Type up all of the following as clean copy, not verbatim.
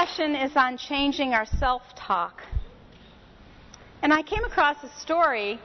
session is on changing our self-talk. And I came across a story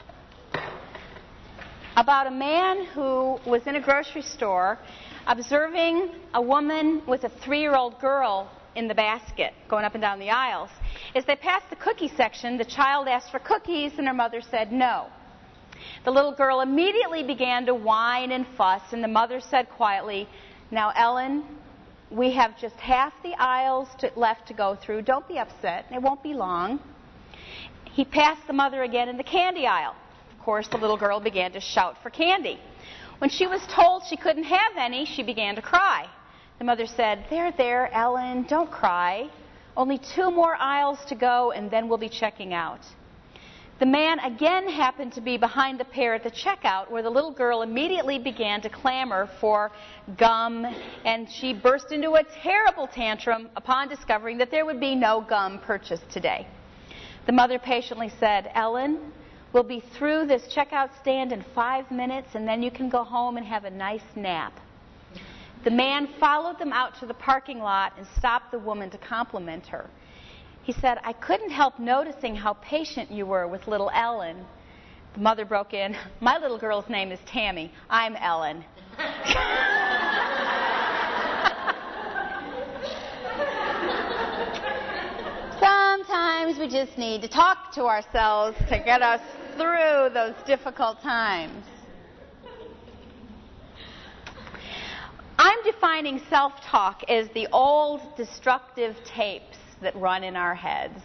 about a man who was in a grocery store observing a woman with a 3-year-old girl in the basket going up and down the aisles. As they passed the cookie section, the child asked for cookies and her mother said no. The little girl immediately began to whine and fuss, and the mother said quietly, "Now, Ellen, we have just half the aisles left to go through. Don't be upset. It won't be long." He passed the mother again in the candy aisle. Of course, the little girl began to shout for candy. When she was told she couldn't have any, she began to cry. The mother said, There, Ellen, don't cry. Only 2 more aisles to go, and then we'll be checking out." The man again happened to be behind the pair at the checkout, where the little girl immediately began to clamor for gum, and she burst into a terrible tantrum upon discovering that there would be no gum purchased today. The mother patiently said, "Ellen, we'll be through this checkout stand in 5 minutes, and then you can go home and have a nice nap." The man followed them out to the parking lot and stopped the woman to compliment her. He said, "I couldn't help noticing how patient you were with little Ellen." The mother broke in, "My little girl's name is Tammy. I'm Ellen." Sometimes we just need to talk to ourselves to get us through those difficult times. I'm defining self-talk as the old destructive tapes that run in our heads.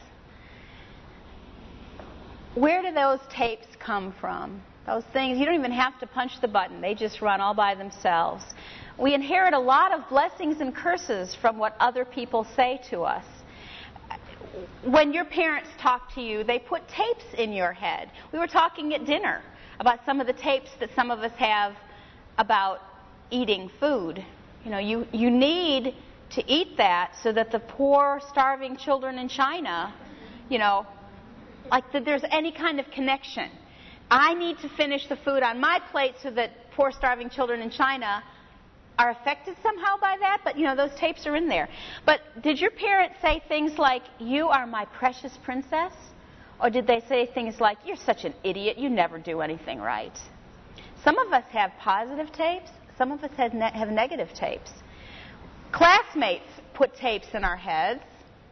Where do those tapes come from? Those things, you don't even have to punch the button. They just run all by themselves. We inherit a lot of blessings and curses from what other people say to us. When your parents talk to you, they put tapes in your head. We were talking at dinner about some of the tapes that some of us have about eating food. You know, you need to eat that so that the poor, starving children in China, like that there's any kind of connection. I need to finish the food on my plate so that poor, starving children in China are affected somehow by that, but those tapes are in there. But did your parents say things like, "You are my precious princess"? Or did they say things like, "You're such an idiot, you never do anything right"? Some of us have positive tapes, some of us have negative tapes. Classmates put tapes in our heads.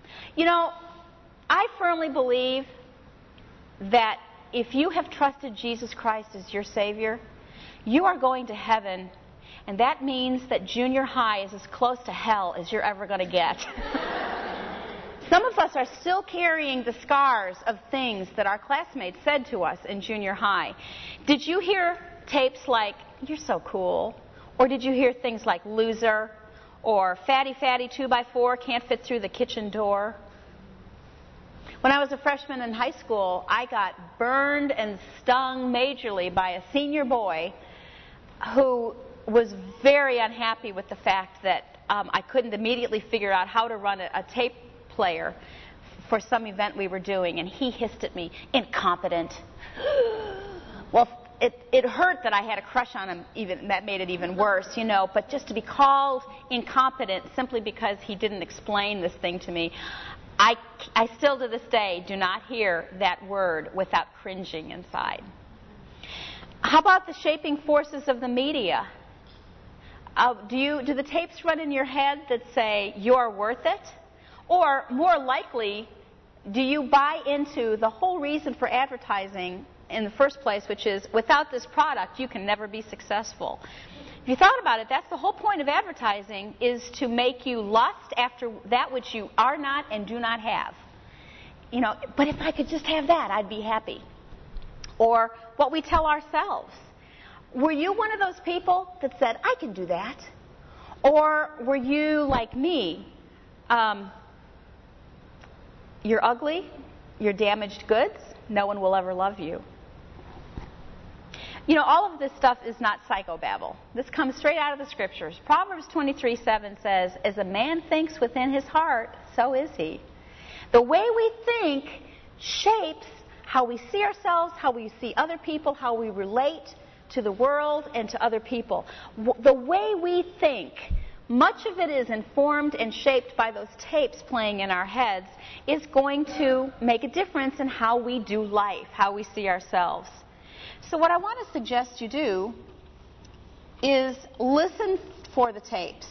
I firmly believe that if you have trusted Jesus Christ as your Savior, you are going to heaven. And that means that junior high is as close to hell as you're ever going to get. Some of us are still carrying the scars of things that our classmates said to us in junior high. Did you hear tapes like, "You're so cool"? Or did you hear things like "loser"? Or "fatty, 2x4, can't fit through the kitchen door"? When I was a freshman in high school, I got burned and stung majorly by a senior boy who was very unhappy with the fact that I couldn't immediately figure out how to run a tape player for some event we were doing, and he hissed at me, "Incompetent." Well, it hurt that I had a crush on him, even that made it even worse, but just to be called incompetent simply because he didn't explain this thing to me, I still to this day do not hear that word without cringing inside. How about the shaping forces of the media? Do the tapes run in your head that say you're worth it? Or more likely, do you buy into the whole reason for advertising in the first place, which is without this product you can never be successful? If you thought about it, that's the whole point of advertising, is to make you lust after that which you are not and do not have. But if I could just have that, I'd be happy. Or what we tell ourselves. Were you one of those people that said, "I can do that"? Or were you like me? You're ugly, you're damaged goods, no one will ever love you. All of this stuff is not psychobabble. This comes straight out of the Scriptures. Proverbs 23:7 says, "As a man thinks within his heart, so is he." The way we think shapes how we see ourselves, how we see other people, how we relate to the world and to other people. The way we think much of it is informed and shaped by those tapes playing in our heads, is going to make a difference in how we do life, how we see ourselves. So what I want to suggest you do is listen for the tapes.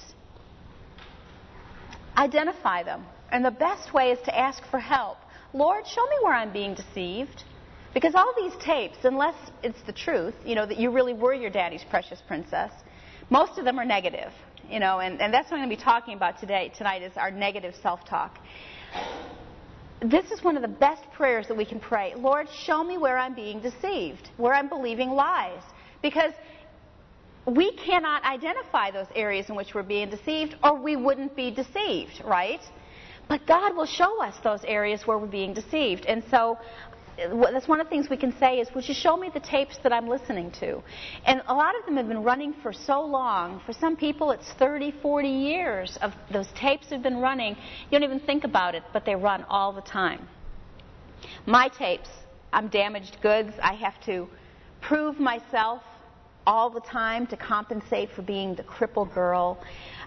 Identify them. And the best way is to ask for help. Lord, show me where I'm being deceived. Because all these tapes, unless it's the truth, that you really were your daddy's precious princess, most of them are negative. And that's what I'm going to be talking about tonight is our negative self-talk. This is one of the best prayers that we can pray. Lord, show me where I'm being deceived, where I'm believing lies. Because we cannot identify those areas in which we're being deceived, or we wouldn't be deceived, right? But God will show us those areas where we're being deceived. And so that's one of the things we can say is, would you show me the tapes that I'm listening to? And a lot of them have been running for so long. For some people, it's 30, 40 years of those tapes have been running. You don't even think about it, but they run all the time. My tapes, I'm damaged goods. I have to prove myself all the time to compensate for being the crippled girl.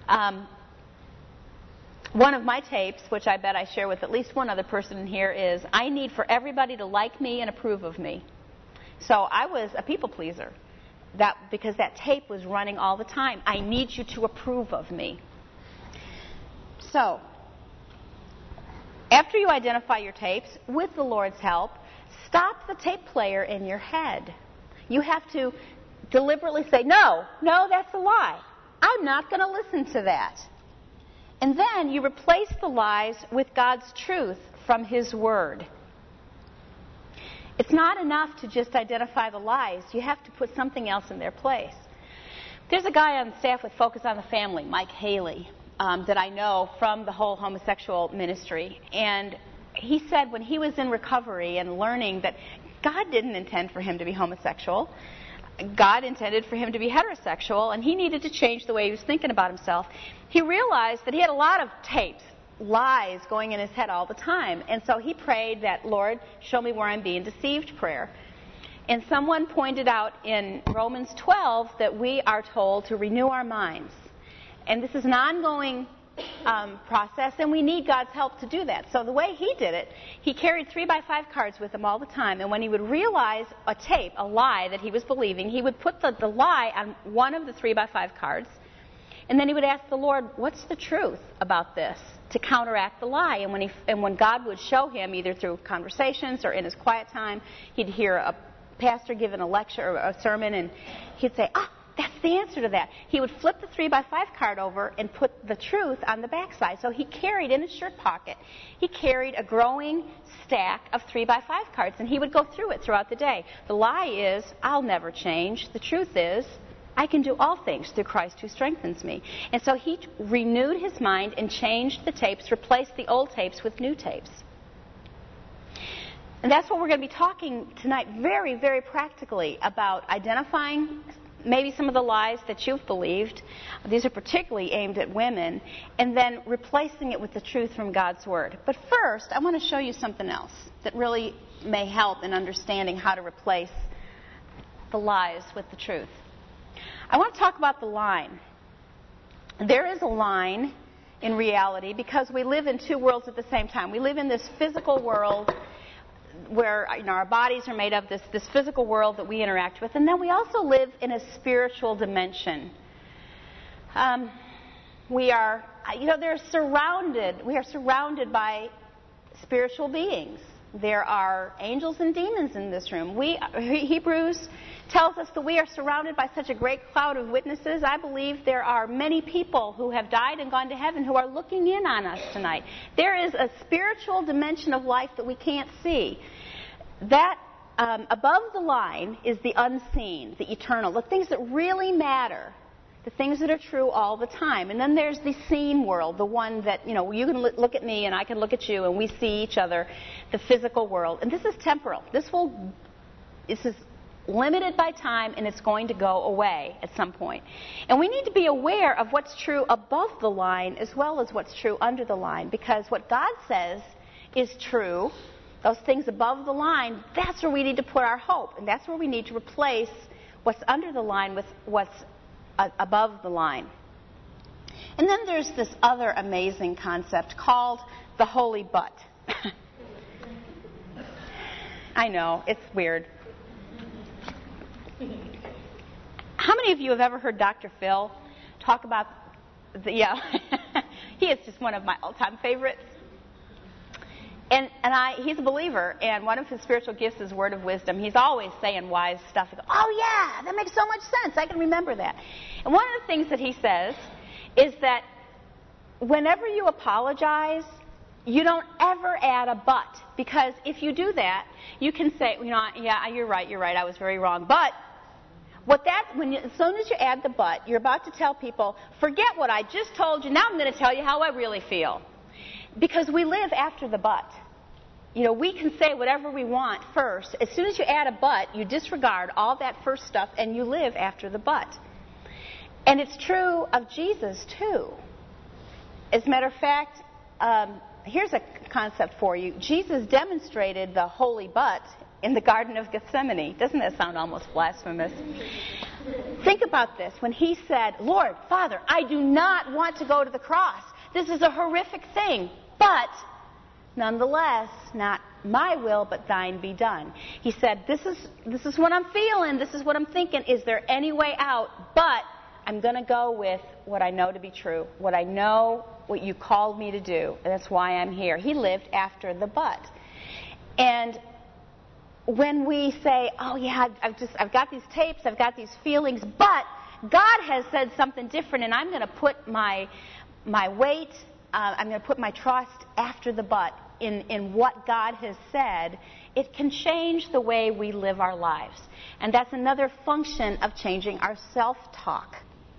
One of my tapes, which I bet I share with at least one other person in here, is I need for everybody to like me and approve of me. So I was a people pleaser because that tape was running all the time. I need you to approve of me. So after you identify your tapes, with the Lord's help, stop the tape player in your head. You have to deliberately say, no, that's a lie. I'm not going to listen to that. And then you replace the lies with God's truth from His Word. It's not enough to just identify the lies. You have to put something else in their place. There's a guy on staff with Focus on the Family, Mike Haley, that I know from the whole homosexual ministry. And he said when he was in recovery and learning that God didn't intend for him to be homosexual, God intended for him to be heterosexual, and he needed to change the way he was thinking about himself. He realized that he had a lot of tapes, lies going in his head all the time. And so he prayed that, Lord, show me where I'm being deceived prayer. And someone pointed out in Romans 12 that we are told to renew our minds. And this is an ongoing process, and we need God's help to do that. So the way he did it, he carried 3x5 cards with him all the time, and when he would realize a tape, a lie that he was believing, he would put the lie on one of the 3x5 cards, and then he would ask the Lord, what's the truth about this, to counteract the lie. And when God would show him, either through conversations or in his quiet time, he'd hear a pastor giving a lecture or a sermon, and he'd say, that's the answer to that. He would flip the 3x5 card over and put the truth on the backside. So he carried in his shirt pocket, he carried a growing stack of 3x5 cards, and he would go through it throughout the day. The lie is, I'll never change. The truth is, I can do all things through Christ who strengthens me. And so he renewed his mind and changed the tapes, replaced the old tapes with new tapes. And that's what we're going to be talking tonight very, very practically about, identifying maybe some of the lies that you've believed. These are particularly aimed at women. And then replacing it with the truth from God's Word. But first, I want to show you something else that really may help in understanding how to replace the lies with the truth. I want to talk about the line. There is a line in reality because we live in two worlds at the same time. We live in this physical world where our bodies are made of this physical world that we interact with, and then we also live in a spiritual dimension. We are surrounded by spiritual beings. There are angels and demons in this room. Hebrews tells us that we are surrounded by such a great cloud of witnesses. I believe there are many people who have died and gone to heaven who are looking in on us tonight. There is a spiritual dimension of life that we can't see. That above the line is the unseen, the eternal, the things that really matter, the things that are true all the time. And then there's the seen world, the one that, you can look at me and I can look at you and we see each other, the physical world. And this is temporal. This is limited by time, and it's going to go away at some point. And we need to be aware of what's true above the line as well as what's true under the line, because what God says is true, those things above the line, that's where we need to put our hope, and that's where we need to replace what's under the line with what's above the line. And then there's this other amazing concept called the holy butt. I know, it's weird. How many of you have ever heard Dr. Phil talk about he is just one of my all-time favorites. And he's a believer, and one of his spiritual gifts is word of wisdom. He's always saying wise stuff. He goes, oh, yeah, that makes so much sense. I can remember that. And one of the things that he says is that whenever you apologize, you don't ever add a but. Because if you do that, you can say, yeah, you're right, I was very wrong. But as soon as you add the but, you're about to tell people, forget what I just told you. Now I'm going to tell you how I really feel. Because we live after the but. We can say whatever we want first. As soon as you add a but, you disregard all that first stuff and you live after the but. And it's true of Jesus, too. As a matter of fact, here's a concept for you. Jesus demonstrated the holy but in the Garden of Gethsemane. Doesn't that sound almost blasphemous? Think about this. When he said, Lord, Father, I do not want to go to the cross. This is a horrific thing. But, nonetheless, not my will, but thine be done. He said, this is what I'm feeling. This is what I'm thinking. Is there any way out? But I'm going to go with what I know to be true. What I know, what you called me to do. And that's why I'm here. He lived after the but. And when we say, oh yeah, I've got these tapes, I've got these feelings, but God has said something different, and I'm going to put my weight, I'm going to put my trust after the but in what God has said, it can change the way we live our lives. And that's another function of changing our self-talk.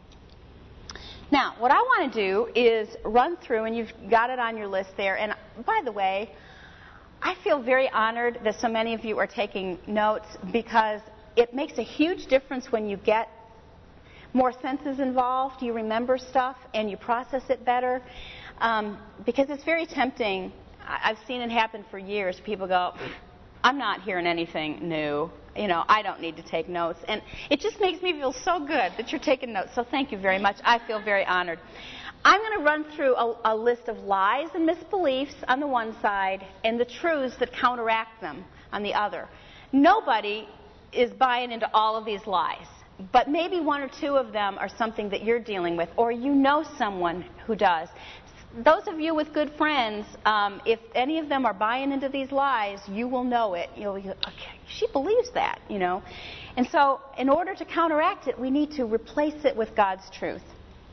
Now, what I want to do is run through, and you've got it on your list there, and by the way, I feel very honored that so many of you are taking notes because it makes a huge difference when you get more senses involved, you remember stuff, and you process it better. Because it's very tempting. I've seen it happen for years. People go, I'm not hearing anything new. I don't need to take notes. And it just makes me feel so good that you're taking notes. So thank you very much. I feel very honored. I'm going to run through a list of lies and misbeliefs on the one side and the truths that counteract them on the other. Nobody is buying into all of these lies, but maybe one or two of them are something that you're dealing with, or you know someone who does. Those of you with good friends, if any of them are buying into these lies, you will know it. You'll be, okay, she believes that, And so in order to counteract it, we need to replace it with God's truth.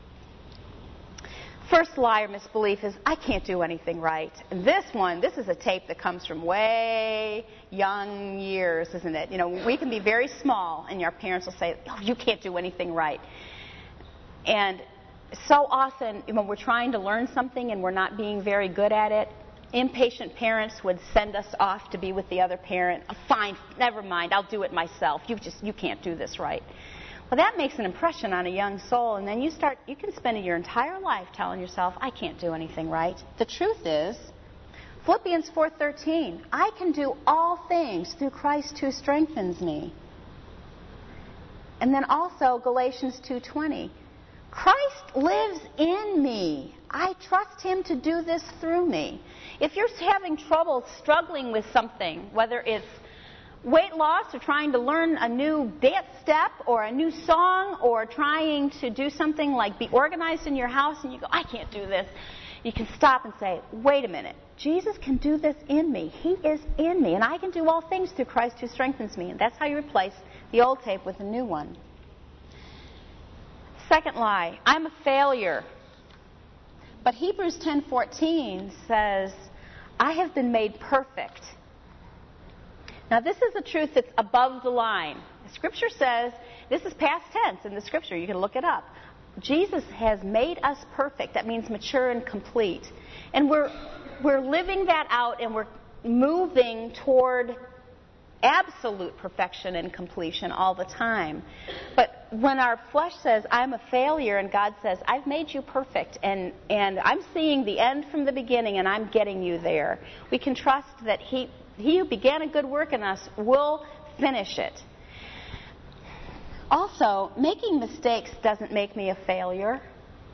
First lie or misbelief is, I can't do anything right. And this is a tape that comes from way young years, isn't it? We can be very small, and our parents will say, oh, you can't do anything right. And so often, when we're trying to learn something and we're not being very good at it, impatient parents would send us off to be with the other parent. Oh, fine, never mind, I'll do it myself. You can't do this right. Well, that makes an impression on a young soul, and then you can spend your entire life telling yourself, I can't do anything right. The truth is, Philippians 4:13, I can do all things through Christ who strengthens me. And then also Galatians 2:20, Christ lives in me. I trust him to do this through me. If you're having trouble struggling with something, whether it's weight loss or trying to learn a new dance step or a new song or trying to do something like be organized in your house and you go, I can't do this. You can stop and say, wait a minute. Jesus can do this in me. He is in me. And I can do all things through Christ who strengthens me. And that's how you replace the old tape with a new one. Second lie, I'm a failure. But Hebrews 10:14 says, I have been made perfect. Now, this is a truth that's above the line. The Scripture says, this is past tense in the Scripture. You can look it up. Jesus has made us perfect. That means mature and complete. And we're living that out, and we're moving toward absolute perfection and completion all the time. But when our flesh says, I'm a failure, and God says, I've made you perfect, and I'm seeing the end from the beginning, and I'm getting you there, we can trust that He who began a good work in us will finish it. Also, making mistakes doesn't make me a failure.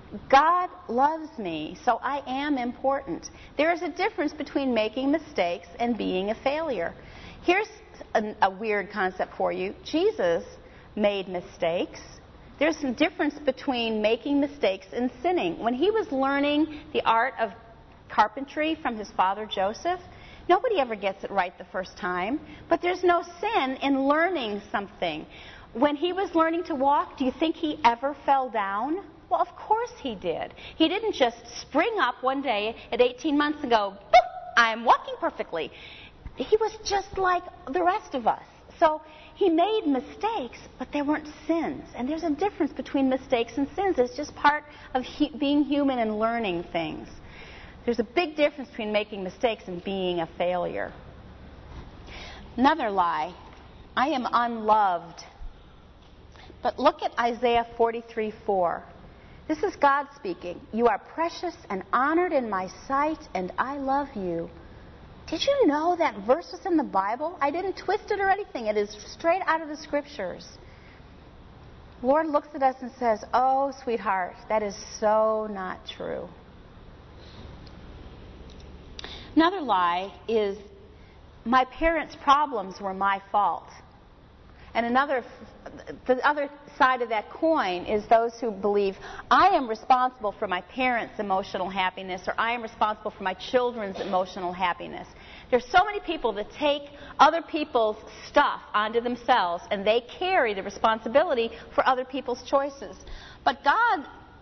God loves me, so I am important. There is a difference between making mistakes and being a failure. Here's a weird concept for you. Jesus made mistakes. There's some difference between making mistakes and sinning. When he was learning the art of carpentry from his father Joseph, nobody ever gets it right the first time, but there's no sin in learning something. When he was learning to walk, do you think he ever fell down? Well, of course he did. He didn't just spring up one day at 18 months and go, "Boop, I'm walking perfectly." He was just like the rest of us. So he made mistakes, but they weren't sins. And there's a difference between mistakes and sins. It's just part of being human and learning things. There's a big difference between making mistakes and being a failure. Another lie. I am unloved. But look at Isaiah 43:4. This is God speaking. You are precious and honored in my sight, and I love you. Did you know that verse was in the Bible? I didn't twist it or anything. It is straight out of the Scriptures. The Lord looks at us and says, "Oh, sweetheart, that is so not true." Another lie is, my parents' problems were my fault. And the other side of that coin is those who believe, I am responsible for my parents' emotional happiness, or I am responsible for my children's emotional happiness. There's so many people that take other people's stuff onto themselves, and they carry the responsibility for other people's choices. But God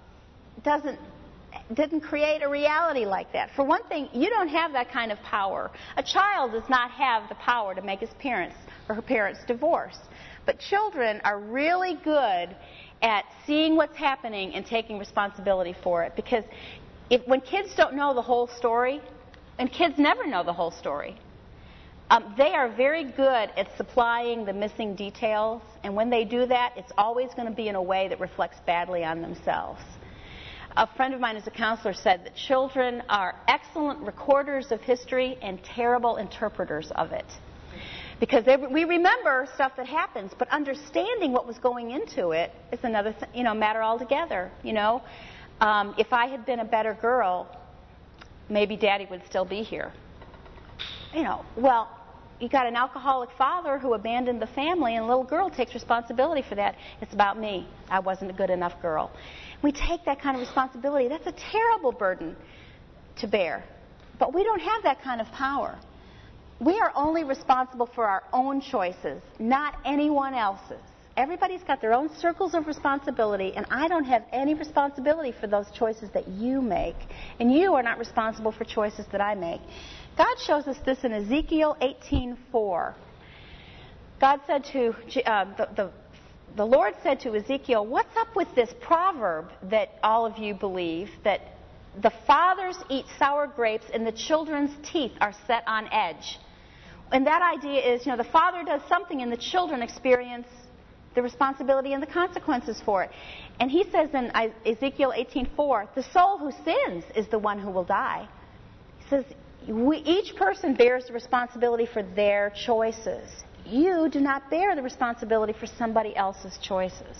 didn't create a reality like that. For one thing, you don't have that kind of power. A child does not have the power to make his parents or her parents divorce. But children are really good at seeing what's happening and taking responsibility for it. Because when kids don't know the whole story, and kids never know the whole story, they are very good at supplying the missing details. And when they do that, it's always going to be in a way that reflects badly on themselves. A friend of mine as a counselor said that children are excellent recorders of history and terrible interpreters of it. Because we remember stuff that happens, but understanding what was going into it is another matter altogether. If I had been a better girl, maybe Daddy would still be here. Well, you got an alcoholic father who abandoned the family, and a little girl takes responsibility for that. It's about me. I wasn't a good enough girl. We take that kind of responsibility. That's a terrible burden to bear. But we don't have that kind of power. We are only responsible for our own choices, not anyone else's. Everybody's got their own circles of responsibility, and I don't have any responsibility for those choices that you make. And you are not responsible for choices that I make. God shows us this in Ezekiel 18:4. God said to the Lord said to Ezekiel, "What's up with this proverb that all of you believe, that the fathers eat sour grapes and the children's teeth are set on edge?" And that idea is, the father does something and the children experience the responsibility and the consequences for it. And he says in Ezekiel 18:4, the soul who sins is the one who will die. He says, each person bears the responsibility for their choices. You do not bear the responsibility for somebody else's choices.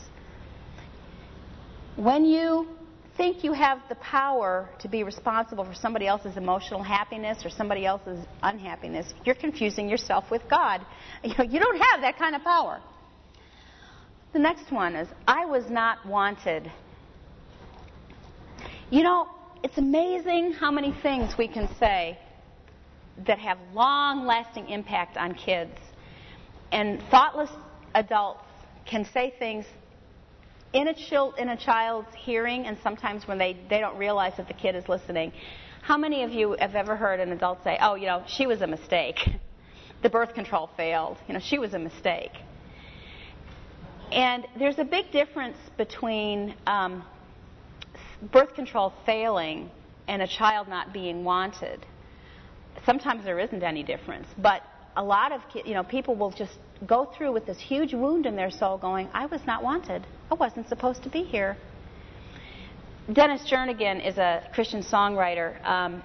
When you think you have the power to be responsible for somebody else's emotional happiness or somebody else's unhappiness, you're confusing yourself with God. You don't have that kind of power. The next one is, I was not wanted. It's amazing how many things we can say that have long-lasting impact on kids. And thoughtless adults can say things in a child's hearing, and sometimes when they don't realize that the kid is listening. How many of you have ever heard an adult say, "Oh, she was a mistake. The birth control failed. She was a mistake." And there's a big difference between birth control failing and a child not being wanted. Sometimes there isn't any difference, but a lot of people will just go through with this huge wound in their soul going, I was not wanted. I wasn't supposed to be here. Dennis Jernigan is a Christian songwriter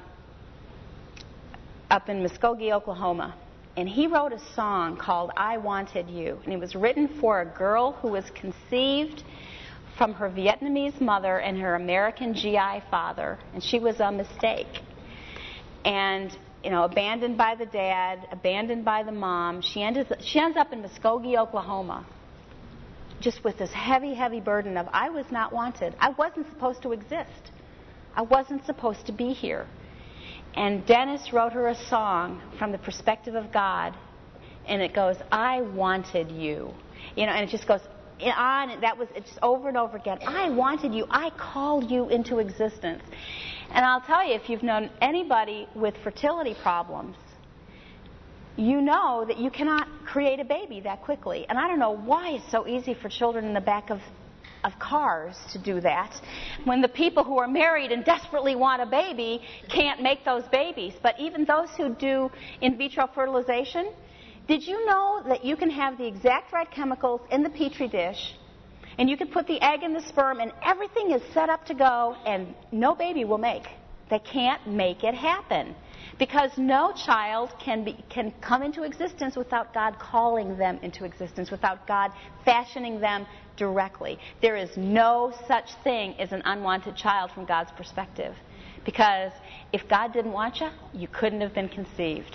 up in Muskogee, Oklahoma. And he wrote a song called I Wanted You. And it was written for a girl who was conceived from her Vietnamese mother and her American GI father, and she was a mistake. And, abandoned by the dad, abandoned by the mom. She ends up in Muskogee, Oklahoma, just with this heavy, heavy burden of, I was not wanted. I wasn't supposed to exist. I wasn't supposed to be here. And Dennis wrote her a song from the perspective of God, and it goes, I wanted you. And it just goes on, and it's just over and over again. I wanted you. I called you into existence. And I'll tell you, if you've known anybody with fertility problems, you know that you cannot create a baby that quickly. And I don't know why it's so easy for children in the back of cars to do that, when the people who are married and desperately want a baby can't make those babies. But even those who do in vitro fertilization, did you know that you can have the exact right chemicals in the petri dish, and you can put the egg and the sperm, and everything is set up to go, and no baby will make? They can't make it happen, because no child can come into existence without God calling them into existence, without God fashioning them directly. There is no such thing as an unwanted child from God's perspective, because if God didn't want you, you couldn't have been conceived.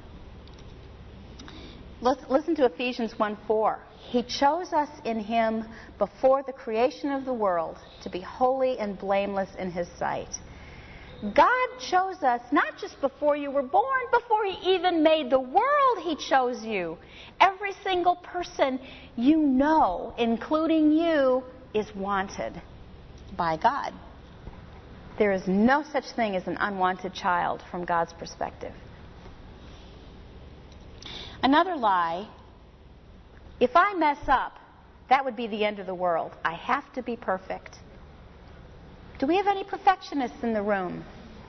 Listen to Ephesians 1:4. He chose us in Him before the creation of the world to be holy and blameless in His sight. God chose us not just before you were born, before He even made the world, He chose you. Every single person you know, including you, is wanted by God. There is no such thing as an unwanted child from God's perspective. Another lie, if I mess up, that would be the end of the world. I have to be perfect. Do we have any perfectionists in the room?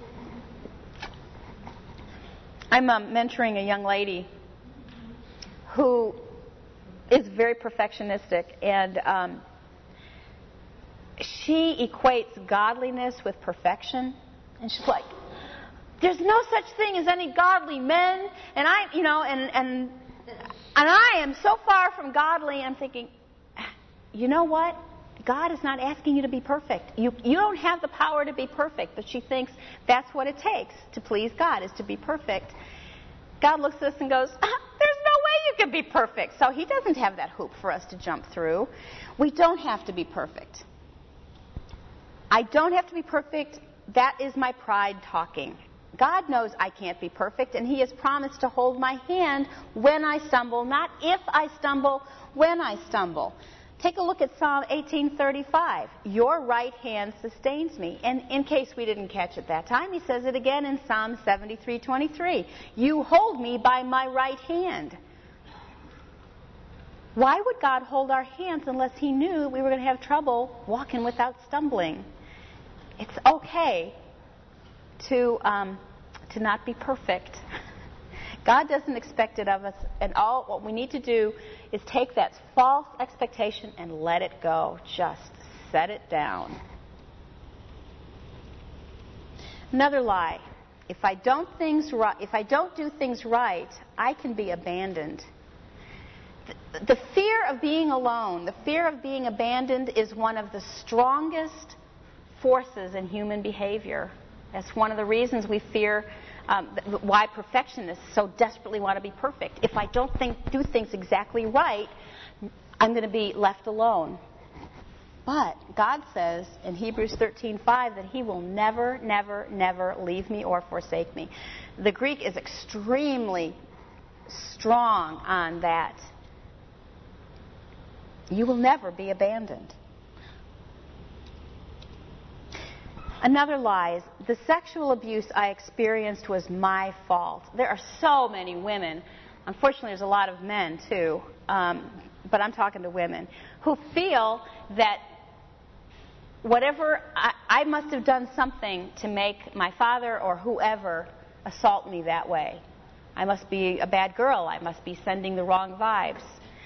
I'm mentoring a young lady who is very perfectionistic, and she equates godliness with perfection. And she's like, there's no such thing as any godly men, and I am so far from godly. I'm thinking, you know what? God is not asking you to be perfect. You don't have the power to be perfect, but she thinks that's what it takes to please God, is to be perfect. God looks at us and goes, there's no way you can be perfect. So He doesn't have that hoop for us to jump through. We don't have to be perfect. I don't have to be perfect. That is my pride talking. God knows I can't be perfect, and He has promised to hold my hand when I stumble, not if I stumble, when I stumble. Take a look at Psalm 18:35. Your right hand sustains me. And in case we didn't catch it that time, He says it again in Psalm 73:23. You hold me by my right hand. Why would God hold our hands unless He knew we were going to have trouble walking without stumbling? It's okay to not be perfect. God doesn't expect it of us, and all what we need to do is take that false expectation and let it go. Just set it down. Another lie. If I don't do things right, I can be abandoned. The fear of being alone, the fear of being abandoned, is one of the strongest forces in human behavior. That's one of the reasons we fear why perfectionists so desperately want to be perfect. If I don't do things exactly right, I'm going to be left alone. But God says in Hebrews 13:5 that He will never, never, never leave me or forsake me. The Greek is extremely strong on that. You will never be abandoned. Another lie is the sexual abuse I experienced was my fault. There are so many women, unfortunately there's a lot of men too, but I'm talking to women, who feel that whatever, I must have done something to make my father or whoever assault me that way. I must be a bad girl. I must be sending the wrong vibes.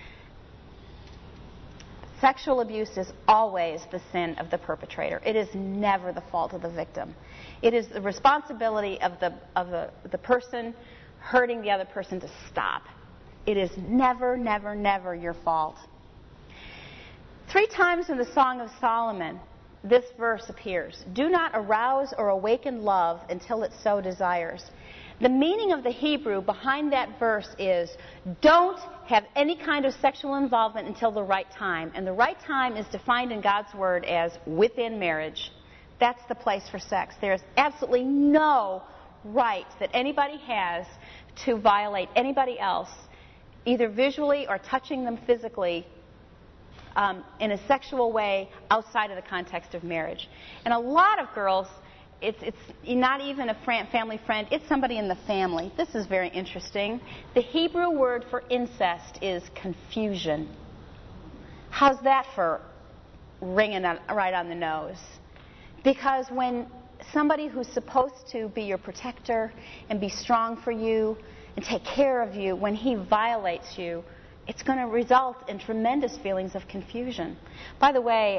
Sexual abuse is always the sin of the perpetrator. It is never the fault of the victim. It is the responsibility of the person hurting the other person to stop. It is never, never, never your fault. 3 times in the Song of Solomon, this verse appears. Do not arouse or awaken love until it so desires. The meaning of the Hebrew behind that verse is, don't have any kind of sexual involvement until the right time. And the right time is defined in God's Word as within marriage. That's the place for sex. There's absolutely no right that anybody has to violate anybody else, either visually or touching them physically, in a sexual way outside of the context of marriage. And a lot of girls, it's not even a family friend, it's somebody in the family. This is very interesting. The Hebrew word for incest is confusion. How's that for ringing right on the nose? Because when somebody who's supposed to be your protector and be strong for you and take care of you, when he violates you, it's going to result in tremendous feelings of confusion. By the way,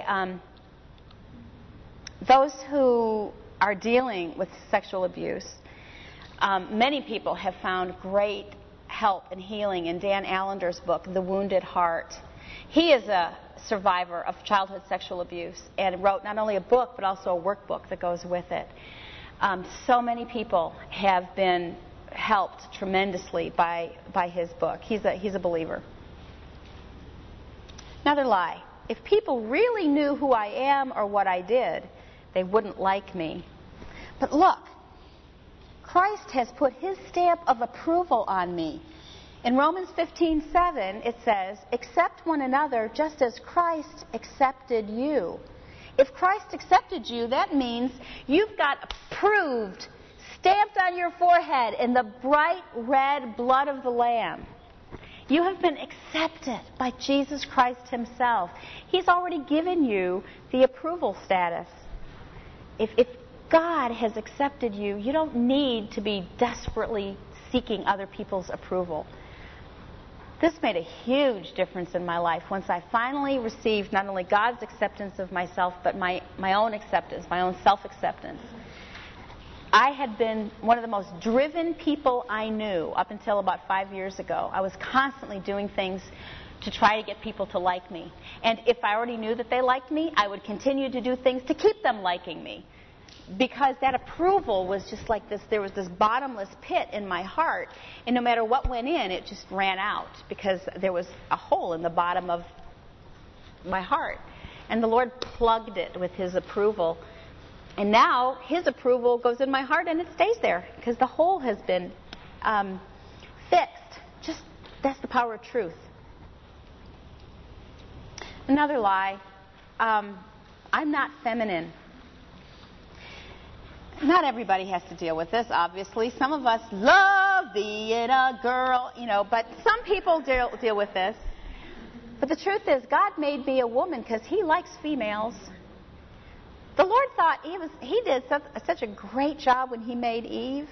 those who are dealing with sexual abuse, many people have found great help and healing in Dan Allender's book, The Wounded Heart. He is a survivor of childhood sexual abuse and wrote not only a book but also a workbook that goes with it. So many people have been helped tremendously by his book. He's a believer. Another lie. If people really knew who I am or what I did, they wouldn't like me. But look, Christ has put his stamp of approval on me. In Romans 15:7, it says, accept one another just as Christ accepted you. If Christ accepted you, that means you've got approved, stamped on your forehead in the bright red blood of the Lamb. You have been accepted by Jesus Christ himself. He's already given you the approval status. If God has accepted you, you don't need to be desperately seeking other people's approval. This made a huge difference in my life once I finally received not only God's acceptance of myself, but my own acceptance, my own self-acceptance. I had been one of the most driven people I knew up until about 5 years ago. I was constantly doing things to try to get people to like me. And if I already knew that they liked me, I would continue to do things to keep them liking me. Because that approval was just like this, there was this bottomless pit in my heart, and no matter what went in, it just ran out because there was a hole in the bottom of my heart. And the Lord plugged it with his approval. And now his approval goes in my heart and it stays there because the hole has been fixed. That's the power of truth. Another lie. I'm not feminine. Not everybody has to deal with this, obviously. Some of us love being a girl, but some people deal with this. But the truth is, God made me a woman because he likes females. The Lord thought he did such a great job when he made Eve.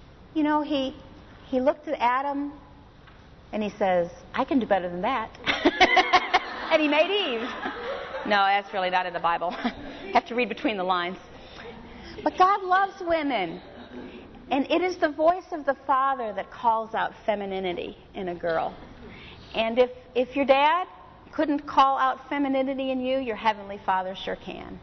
He looked at Adam and he says, I can do better than that. And he made Eve. No, that's really not in the Bible. You have to read between the lines. But God loves women. And it is the voice of the Father that calls out femininity in a girl. And if your dad couldn't call out femininity in you, your Heavenly Father sure can.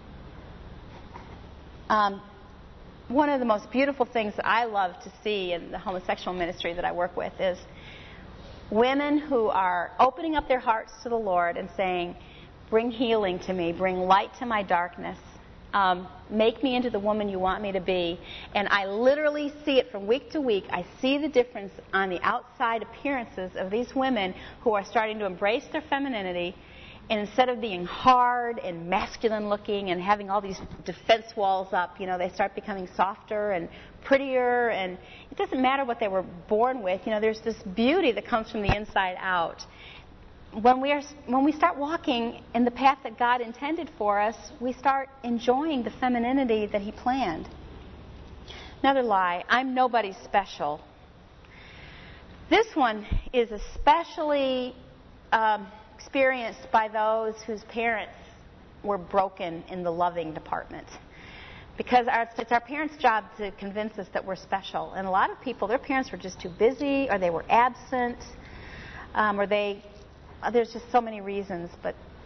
One of the most beautiful things that I love to see in the homosexual ministry that I work with is women who are opening up their hearts to the Lord and saying, bring healing to me, bring light to my darkness, make me into the woman you want me to be. And I literally see it from week to week. I see the difference on the outside appearances of these women who are starting to embrace their femininity. And instead of being hard and masculine looking and having all these defense walls up, they start becoming softer and prettier. And it doesn't matter what they were born with. There's this beauty that comes from the inside out. When we start walking in the path that God intended for us, we start enjoying the femininity that he planned. Another lie, I'm nobody special. This one is especially experienced by those whose parents were broken in the loving department. Because it's our parents' job to convince us that we're special. And a lot of people, their parents were just too busy, or they were absent, there's just so many reasons. But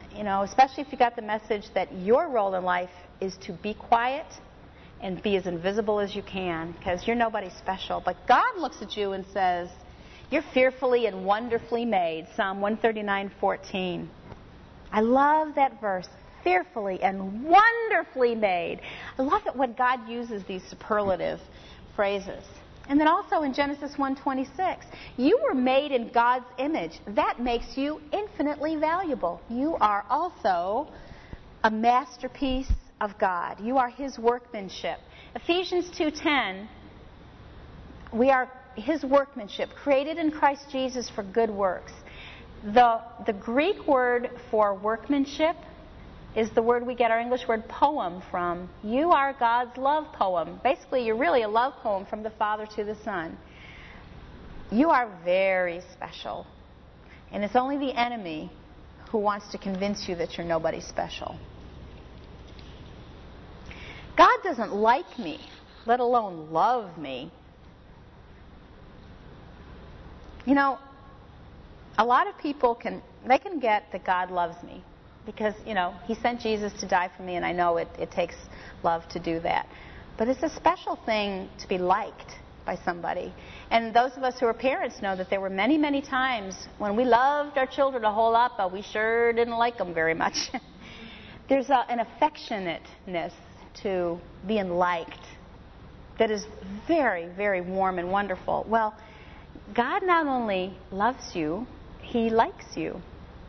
especially if you got the message that your role in life is to be quiet and be as invisible as you can, because you're nobody special. But God looks at you and says, you're fearfully and wonderfully made, Psalm 139:14. I love that verse, fearfully and wonderfully made. I love it when God uses these superlative phrases. And then also in Genesis 1:26, you were made in God's image. That makes you infinitely valuable. You are also a masterpiece of God. You are His workmanship. Ephesians 2:10, we are His workmanship, created in Christ Jesus for good works. The Greek word for workmanship is the word we get our English word poem from. You are God's love poem. Basically, you're really a love poem from the Father to the Son. You are very special. And it's only the enemy who wants to convince you that you're nobody special. God doesn't like me, let alone love me. A lot of people can get that God loves me. Because, He sent Jesus to die for me, and I know it takes love to do that. But it's a special thing to be liked by somebody. And those of us who are parents know that there were many, many times when we loved our children a whole lot, but we sure didn't like them very much. There's an affectionateness to being liked that is very, very warm and wonderful. Well, God not only loves you, He likes you.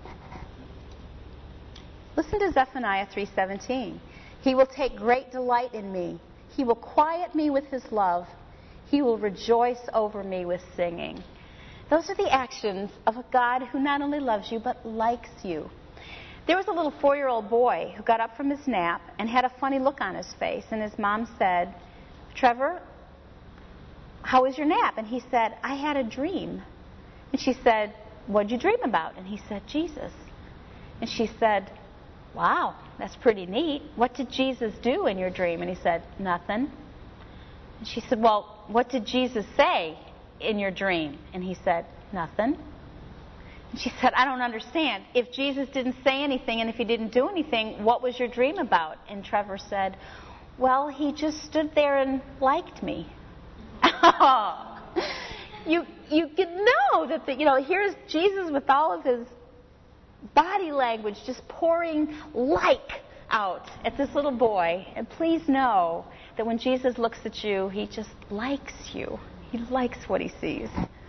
Listen to Zephaniah 3:17. He will take great delight in me. He will quiet me with His love. He will rejoice over me with singing. Those are the actions of a God who not only loves you, but likes you. There was a little 4-year-old boy who got up from his nap and had a funny look on his face. And his mom said, Trevor, how was your nap? And he said, I had a dream. And she said, what did you dream about? And he said, Jesus. And she said, wow, that's pretty neat. What did Jesus do in your dream? And he said, nothing. And she said, well, what did Jesus say in your dream? And he said, nothing. And she said, I don't understand. If Jesus didn't say anything and if He didn't do anything, what was your dream about? And Trevor said, well, He just stood there and liked me. You can know that here's Jesus with all of His body language just pouring like out at this little boy. And please know that when Jesus looks at you, He just likes you. He likes what He sees.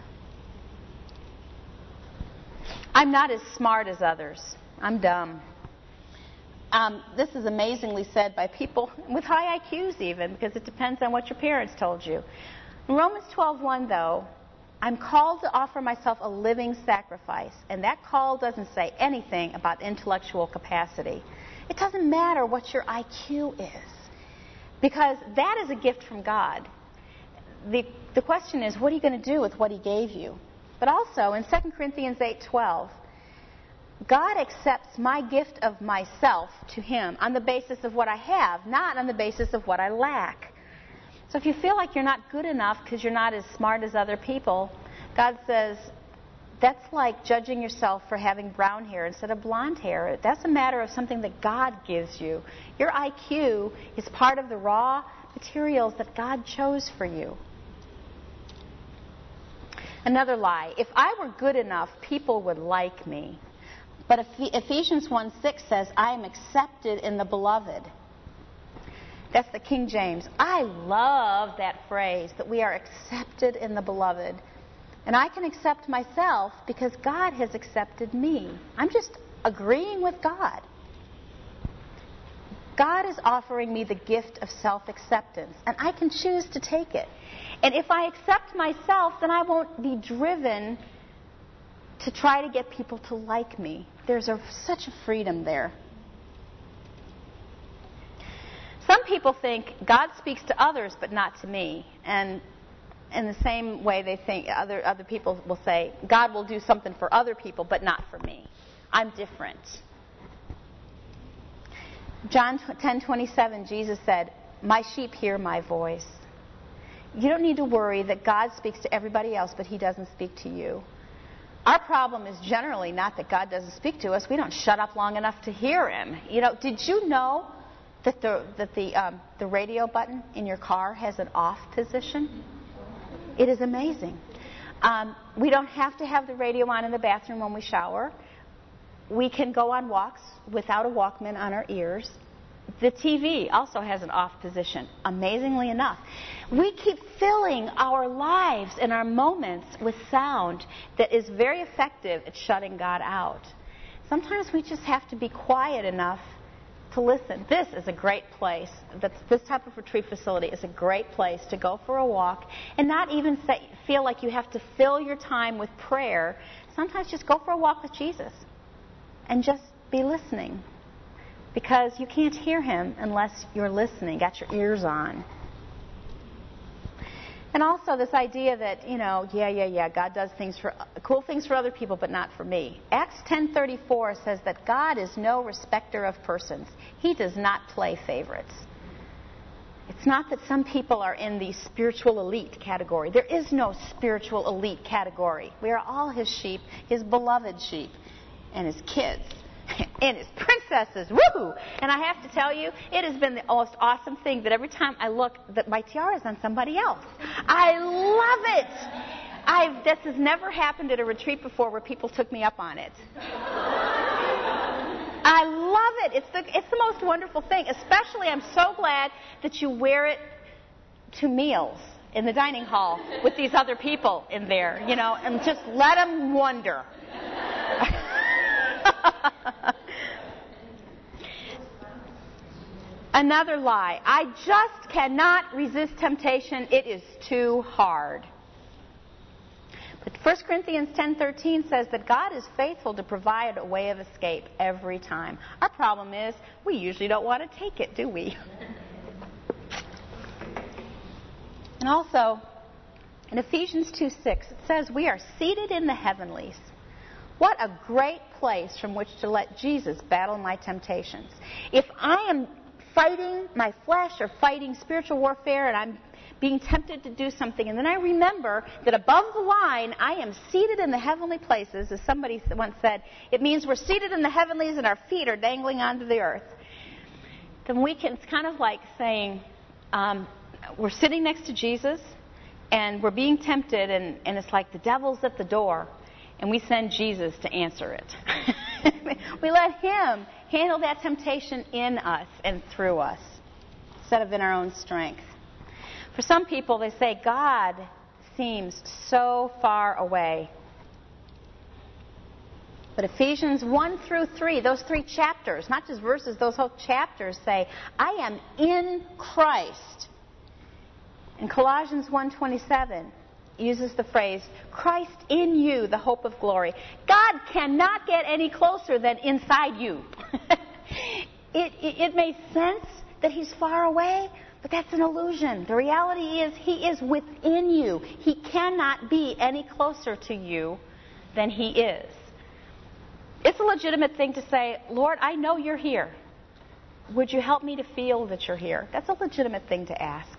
I'm not as smart as others. I'm dumb. This is amazingly said by people with high IQs even, because it depends on what your parents told you. In Romans 12:1, though, I'm called to offer myself a living sacrifice. And that call doesn't say anything about intellectual capacity. It doesn't matter what your IQ is, because that is a gift from God. The question is, what are you going to do with what He gave you? But also, in 2 Corinthians 8:12, God accepts my gift of myself to Him on the basis of what I have, not on the basis of what I lack. So if you feel like you're not good enough because you're not as smart as other people, God says, that's like judging yourself for having brown hair instead of blonde hair. That's a matter of something that God gives you. Your IQ is part of the raw materials that God chose for you. Another lie. If I were good enough, people would like me. But Ephesians 1:6 says, I am accepted in the beloved. That's the King James. I love that phrase, that we are accepted in the beloved. And I can accept myself because God has accepted me. I'm just agreeing with God. God is offering me the gift of self-acceptance, and I can choose to take it. And if I accept myself, then I won't be driven to try to get people to like me. There's such a freedom there. Some people think God speaks to others but not to me. And in the same way they think other people will say, God will do something for other people but not for me. I'm different. John 10:27, Jesus said, my sheep hear my voice. You don't need to worry that God speaks to everybody else but He doesn't speak to you. Our problem is generally not that God doesn't speak to us. We don't shut up long enough to hear Him. You know, did you know that the radio button in your car has an off position? It is amazing. We don't have to have the radio on in the bathroom when we shower. We can go on walks without a Walkman on our ears. The TV also has an off position, amazingly enough. We keep filling our lives and our moments with sound that is very effective at shutting God out. Sometimes we just have to be quiet enough to listen. This is a great place. This type of retreat facility is a great place to go for a walk and not even feel like you have to fill your time with prayer. Sometimes just go for a walk with Jesus and just be listening. Because you can't hear Him unless you're listening, got your ears on. And also this idea that, God does cool things for other people, but not for me. Acts 10:34 says that God is no respecter of persons. He does not play favorites. It's not that some people are in the spiritual elite category. There is no spiritual elite category. We are all His sheep, His beloved sheep, and His kids. And His princesses, woohoo! And I have to tell you, it has been the most awesome thing that every time I look, that my tiara is on somebody else. I love it. This has never happened at a retreat before where people took me up on it. I love it. It's the most wonderful thing. Especially, I'm so glad that you wear it to meals in the dining hall with these other people in there, and just let them wonder. Another lie. I just cannot resist temptation. It is too hard. But 1 Corinthians 10:13 says that God is faithful to provide a way of escape every time. Our problem is we usually don't want to take it, do we? And also, in Ephesians 2:6, it says we are seated in the heavenlies. What a great place from which to let Jesus battle my temptations. If I am fighting my flesh or fighting spiritual warfare and I'm being tempted to do something, and then I remember that above the line I am seated in the heavenly places, as somebody once said, it means we're seated in the heavenlies and our feet are dangling onto the earth. Then it's kind of like saying we're sitting next to Jesus and we're being tempted and it's like the devil's at the door. And we send Jesus to answer it. We let Him handle that temptation in us and through us, instead of in our own strength. For some people, they say, God seems so far away. But Ephesians 1-3, those 3 chapters, not just verses, those whole chapters say, I am in Christ. And Colossians 1:27 uses the phrase, Christ in you, the hope of glory. God cannot get any closer than inside you. It makes sense that He's far away, but that's an illusion. The reality is He is within you. He cannot be any closer to you than He is. It's a legitimate thing to say, Lord, I know You're here. Would You help me to feel that You're here? That's a legitimate thing to ask.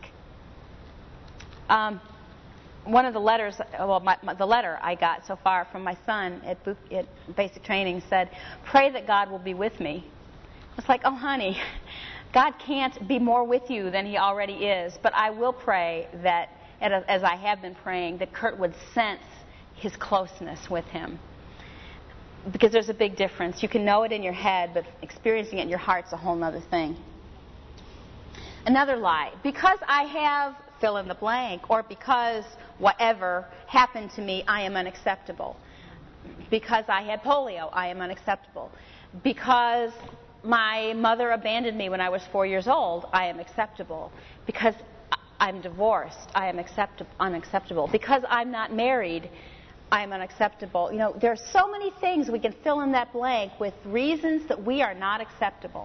One of the letters, the letter I got so far from my son at basic training said, pray that God will be with me. It's like, oh, honey, God can't be more with you than He already is. But I will pray that, as I have been praying, that Kurt would sense his closeness with Him. Because there's a big difference. You can know it in your head, but experiencing it in your heart's a whole other thing. Another lie. Because I have fill in the blank, or because whatever happened to me, I am unacceptable. Because I had polio, I am unacceptable. Because my mother abandoned me when I was 4 years old, I am acceptable. Because I'm divorced, I am unacceptable. Because I'm not married, I am unacceptable. There are so many things we can fill in that blank with reasons that we are not acceptable.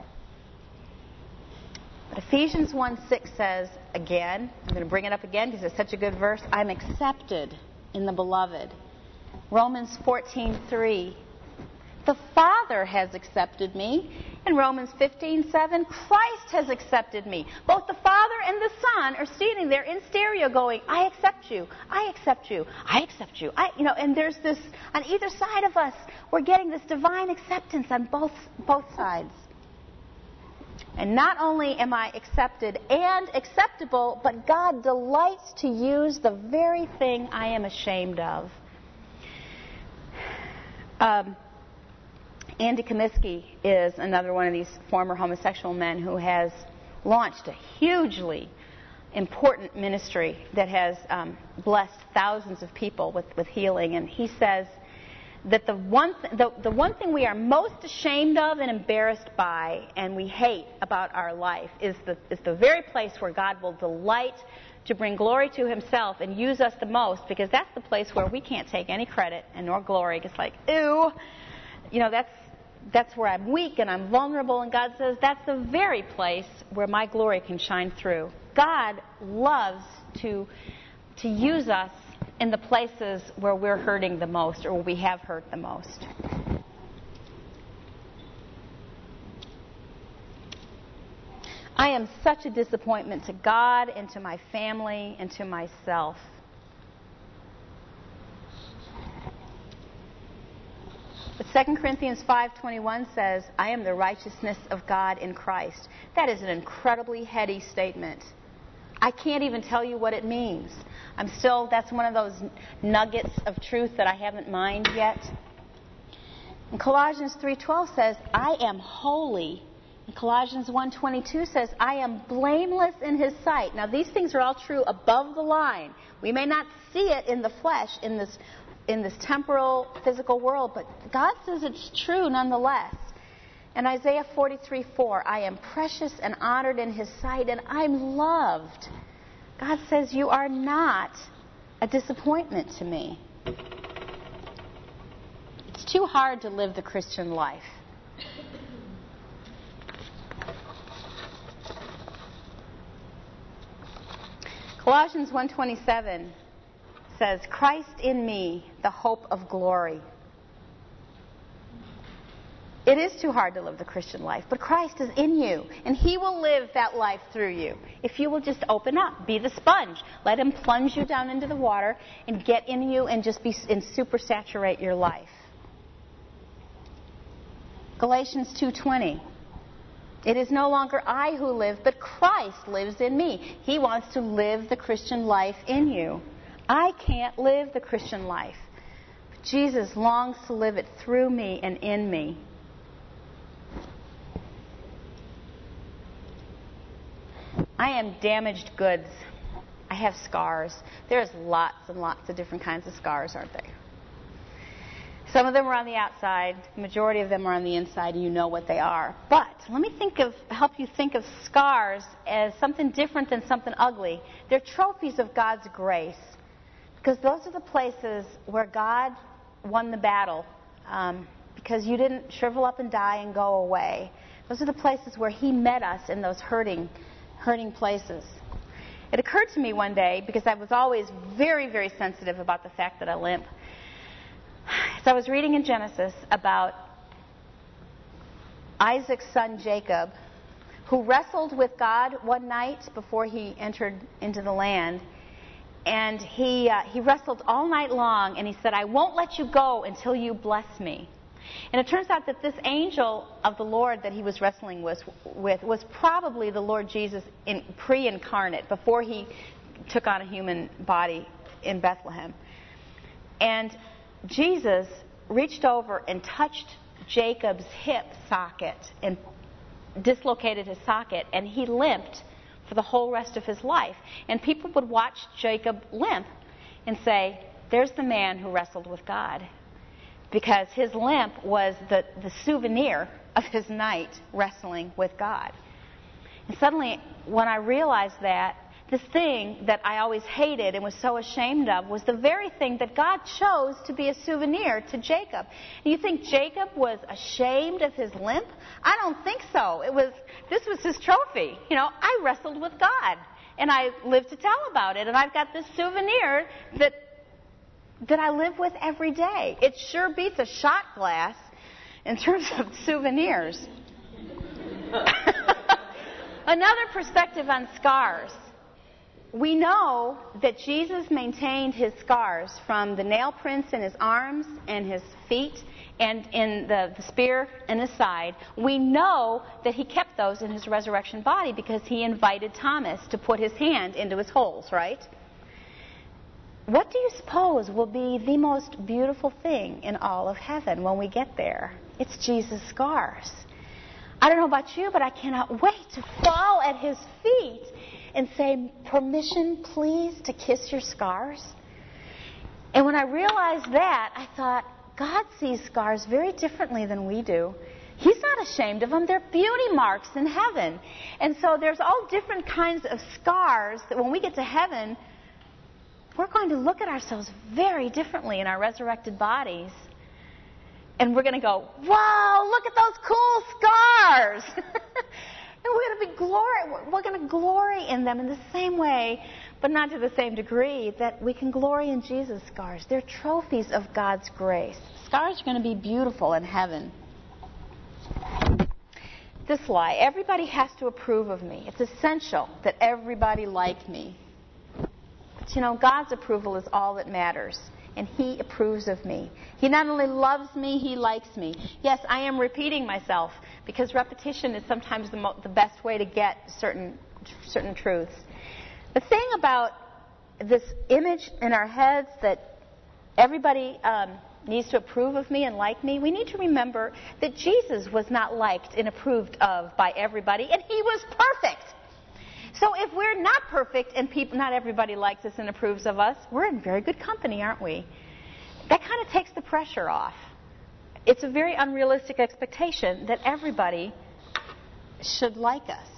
But Ephesians 1:6 says, again, I'm going to bring it up again because it's such a good verse, I'm accepted in the beloved. Romans 14:3 The Father has accepted me. In Romans 15:7, Christ has accepted me. Both the Father and the Son are standing there in stereo going, I accept you, I accept you, I accept you. And there's this, on either side of us, we're getting this divine acceptance on both sides. And not only am I accepted and acceptable, but God delights to use the very thing I am ashamed of. Andy Comiskey is another one of these former homosexual men who has launched a hugely important ministry that has blessed thousands of people with healing. And he says that the one thing we are most ashamed of and embarrassed by and we hate about our life is the very place where God will delight to bring glory to himself and use us the most, because that's the place where we can't take any credit and nor glory. It's like, ew, that's where I'm weak and I'm vulnerable, and God says that's the very place where my glory can shine through. God loves to use us in the places where we're hurting the most or where we have hurt the most. I am such a disappointment to God and to my family and to myself. But 2 Corinthians 5:21 says, I am the righteousness of God in Christ. That is an incredibly heady statement. I can't even tell you what it means. That's one of those nuggets of truth that I haven't mined yet. And Colossians 3:12 says, I am holy. And Colossians 1:22 says, I am blameless in his sight. Now, these things are all true above the line. We may not see it in the flesh, in this temporal, physical world, but God says it's true nonetheless. And Isaiah 43:4, I am precious and honored in his sight, and I'm loved. God says you are not a disappointment to me. It's too hard to live the Christian life. Colossians 1:27 says, Christ in me, the hope of glory. It is too hard to live the Christian life, but Christ is in you, and he will live that life through you. If you will just open up, be the sponge. Let him plunge you down into the water and get in you and just super saturate your life. Galatians 2:20. It is no longer I who live, but Christ lives in me. He wants to live the Christian life in you. I can't live the Christian life, but Jesus longs to live it through me and in me. I am damaged goods. I have scars. There's lots and lots of different kinds of scars, aren't there? Some of them are on the outside. The majority of them are on the inside, and you know what they are. But let me help you think of scars as something different than something ugly. They're trophies of God's grace, because those are the places where God won the battle, because you didn't shrivel up and die and go away. Those are the places where he met us in those hurting places. It occurred to me one day, because I was always very, very sensitive about the fact that I limp. So I was reading in Genesis about Isaac's son Jacob, who wrestled with God one night before he entered into the land. And he wrestled all night long, and he said, I won't let you go until you bless me. And it turns out that this angel of the Lord that he was wrestling with was probably the Lord Jesus pre-incarnate, before he took on a human body in Bethlehem. And Jesus reached over and touched Jacob's hip socket and dislocated his socket, and he limped for the whole rest of his life. And people would watch Jacob limp and say, there's the man who wrestled with God. Because his limp was the souvenir of his night wrestling with God. And suddenly, when I realized that, this thing that I always hated and was so ashamed of was the very thing that God chose to be a souvenir to Jacob. And you think Jacob was ashamed of his limp? I don't think so. This was his trophy. I wrestled with God, and I live to tell about it. And I've got this souvenir that I live with every day. It sure beats a shot glass in terms of souvenirs. Another perspective on scars. We know that Jesus maintained his scars from the nail prints in his arms and his feet and in the spear in his side. We know that he kept those in his resurrection body because he invited Thomas to put his hand into his holes, right? What do you suppose will be the most beautiful thing in all of heaven when we get there? It's Jesus' scars. I don't know about you, but I cannot wait to fall at his feet and say, permission, please, to kiss your scars. And when I realized that, I thought, God sees scars very differently than we do. He's not ashamed of them. They're beauty marks in heaven. And so there's all different kinds of scars that when we get to heaven, we're going to look at ourselves very differently in our resurrected bodies. And we're going to go, wow, look at those cool scars. And we're going to glory in them in the same way, but not to the same degree, that we can glory in Jesus' scars. They're trophies of God's grace. Scars are going to be beautiful in heaven. This lie, everybody has to approve of me. It's essential that everybody like me. But God's approval is all that matters. And he approves of me. He not only loves me, he likes me. Yes, I am repeating myself because repetition is sometimes the best way to get certain truths. The thing about this image in our heads that everybody needs to approve of me and like me, we need to remember that Jesus was not liked and approved of by everybody, and he was perfect. So if we're not perfect and not everybody likes us and approves of us, we're in very good company, aren't we? That kind of takes the pressure off. It's a very unrealistic expectation that everybody should like us.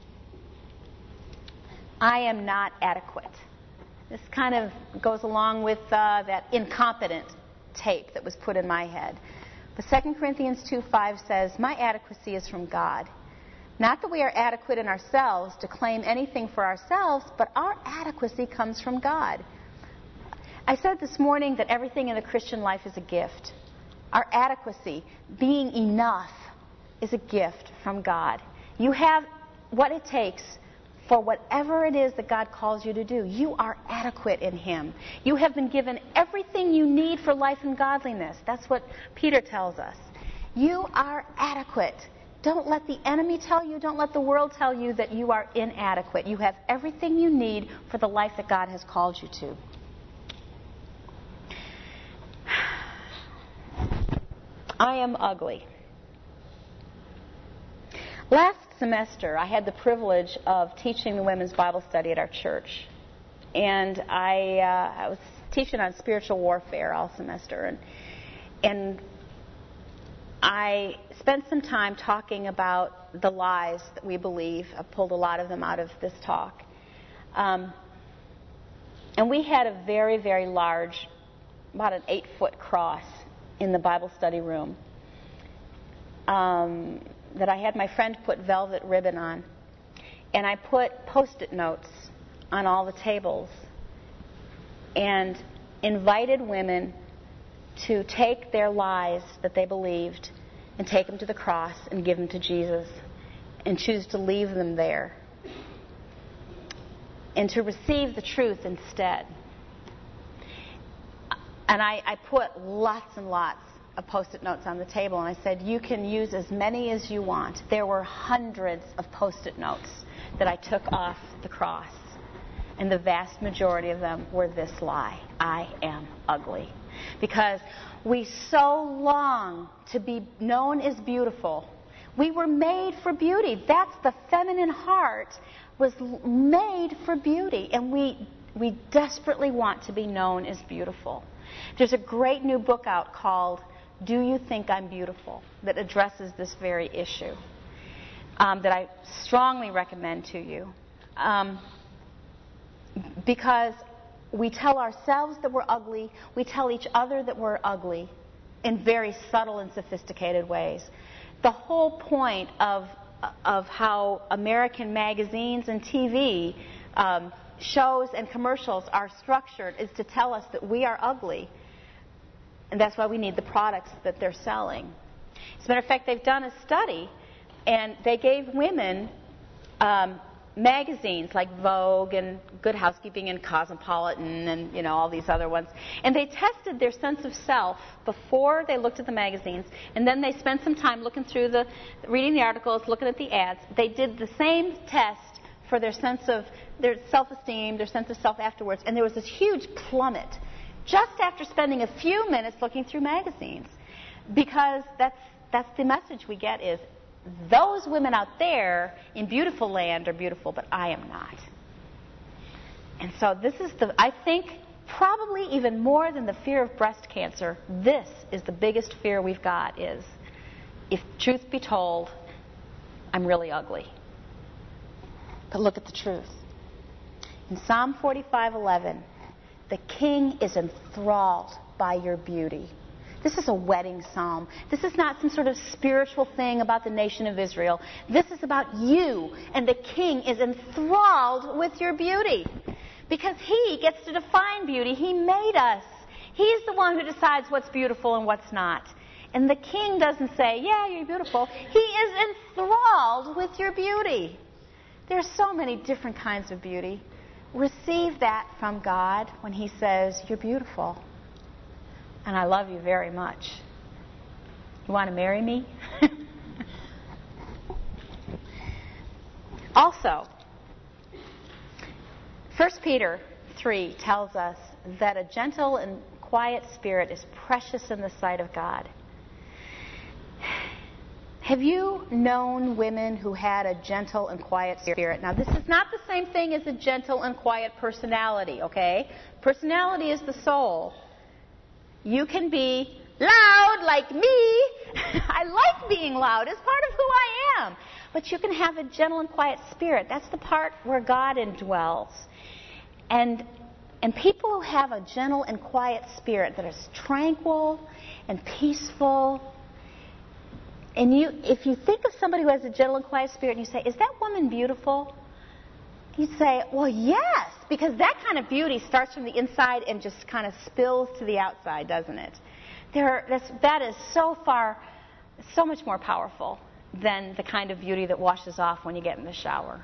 I am not adequate. This kind of goes along with that incompetent tape that was put in my head. But 2 Corinthians 2:5 says, my adequacy is from God. Not that we are adequate in ourselves to claim anything for ourselves, but our adequacy comes from God. I said this morning that everything in the Christian life is a gift. Our adequacy, being enough, is a gift from God. You have what it takes for whatever it is that God calls you to do. You are adequate in him. You have been given everything you need for life and godliness. That's what Peter tells us. You are adequate. Don't let the enemy tell you, don't let the world tell you that you are inadequate. You have everything you need for the life that God has called you to. I am ugly. Last semester, I had the privilege of teaching the women's Bible study at our church. And I was teaching on spiritual warfare all semester. And I spent some time talking about the lies that we believe. I pulled a lot of them out of this talk. And we had a very, very large, about an 8-foot cross in the Bible study room that I had my friend put velvet ribbon on. And I put Post-it notes on all the tables and invited women to take their lies that they believed and take them to the cross and give them to Jesus and choose to leave them there and to receive the truth instead. And I put lots and lots of Post-it notes on the table, and I said, you can use as many as you want. There were hundreds of Post-it notes that I took off the cross, and the vast majority of them were this lie: I am ugly. Because we so long to be known as beautiful. We were made for beauty. That's the feminine heart was made for beauty, and we desperately want to be known as beautiful. There's a great new book out called Do You Think I'm Beautiful? That addresses this very issue that I strongly recommend to you. Because we tell ourselves that we're ugly, we tell each other that we're ugly in very subtle and sophisticated ways. The whole point of how American magazines and TV shows and commercials are structured is to tell us that we are ugly. And that's why we need the products that they're selling. As a matter of fact, they've done a study, and they gave women magazines like Vogue and Good Housekeeping and Cosmopolitan and all these other ones. And they tested their sense of self before they looked at the magazines, and then they spent some time reading the articles, looking at the ads. They did the same test for their sense of their self-esteem, their sense of self afterwards, and there was this huge plummet just after spending a few minutes looking through magazines. Because that's the message we get is, those women out there in beautiful land are beautiful, but I am not. And so this is I think, probably even more than the fear of breast cancer, this is the biggest fear we've got is, if truth be told, I'm really ugly. But look at the truth. In Psalm 45:11, the king is enthralled by your beauty. This is a wedding psalm. This is not some sort of spiritual thing about the nation of Israel. This is about you, and the king is enthralled with your beauty. Because he gets to define beauty. He made us. He's the one who decides what's beautiful and what's not. And the king doesn't say, yeah, you're beautiful. He is enthralled with your beauty. There's so many different kinds of beauty. Receive that from God when he says, you're beautiful. And I love you very much. You want to marry me? Also, 1 Peter 3 tells us that a gentle and quiet spirit is precious in the sight of God. Have you known women who had a gentle and quiet spirit? Now, this is not the same thing as a gentle and quiet personality, okay? Personality is the soul. You can be loud like me. I like being loud. It's part of who I am. But you can have a gentle and quiet spirit. That's the part where God indwells. And people who have a gentle and quiet spirit that is tranquil and peaceful, and if you think of somebody who has a gentle and quiet spirit and you say, is that woman beautiful? You'd say, well, yes, because that kind of beauty starts from the inside and just kind of spills to the outside, doesn't it? That is so much more powerful than the kind of beauty that washes off when you get in the shower.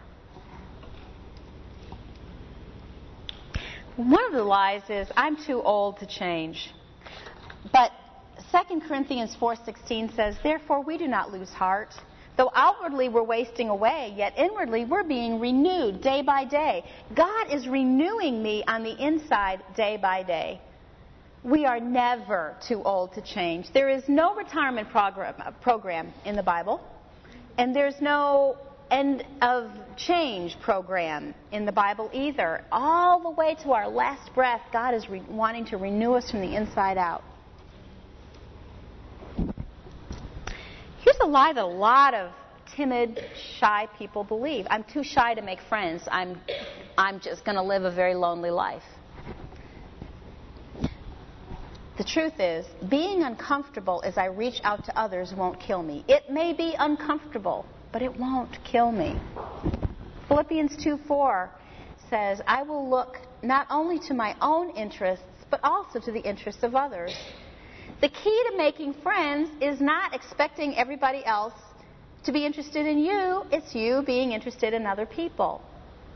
One of the lies is, I'm too old to change. But 2 Corinthians 4:16 says, therefore we do not lose heart. Though outwardly we're wasting away, yet inwardly we're being renewed day by day. God is renewing me on the inside day by day. We are never too old to change. There is no retirement program in the Bible, and there's no end of change program in the Bible either. All the way to our last breath, God is wanting to renew us from the inside out. Here's a lie that a lot of timid, shy people believe. I'm too shy to make friends. I'm just going to live a very lonely life. The truth is, being uncomfortable as I reach out to others won't kill me. It may be uncomfortable, but it won't kill me. Philippians 2:4 says, I will look not only to my own interests, but also to the interests of others. The key to making friends is not expecting everybody else to be interested in you. It's you being interested in other people.